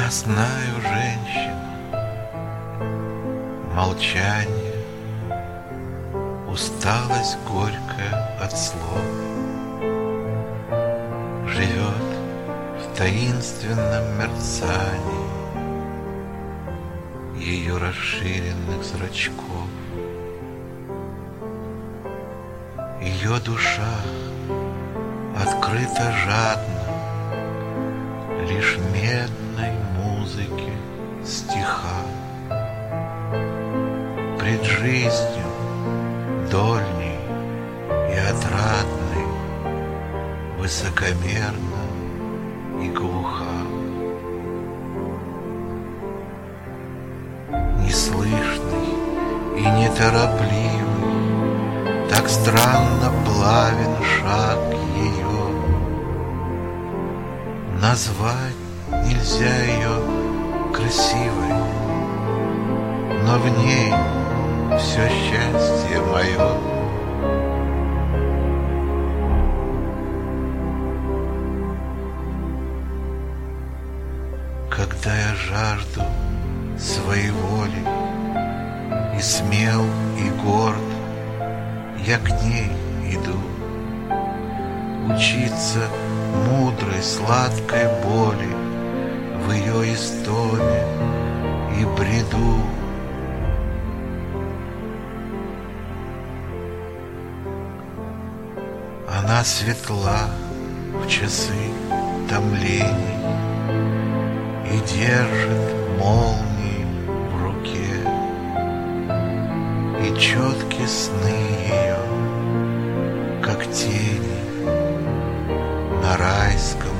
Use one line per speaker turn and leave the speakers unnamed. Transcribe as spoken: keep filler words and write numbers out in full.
Я знаю женщину, молчание, усталость горькая от слов, живет в таинственном мерцании ее расширенных зрачков. Ее душа открыта жадно лишь медной музыке стиха. Пред жизнью дольней и отрадной высокомерна и глуха. Неслышный и неторопливый, так странно плавен шаг ее. Назвать нельзя ее красивой, но в ней все счастье мое. Когда я жажду своей воли, и смел, и горд, я к ней иду учиться мудрой сладкой боли в ее истоме и бреду. Она светла в часы томлений и держит молнии в руке, и четки сны ее, как тени на райском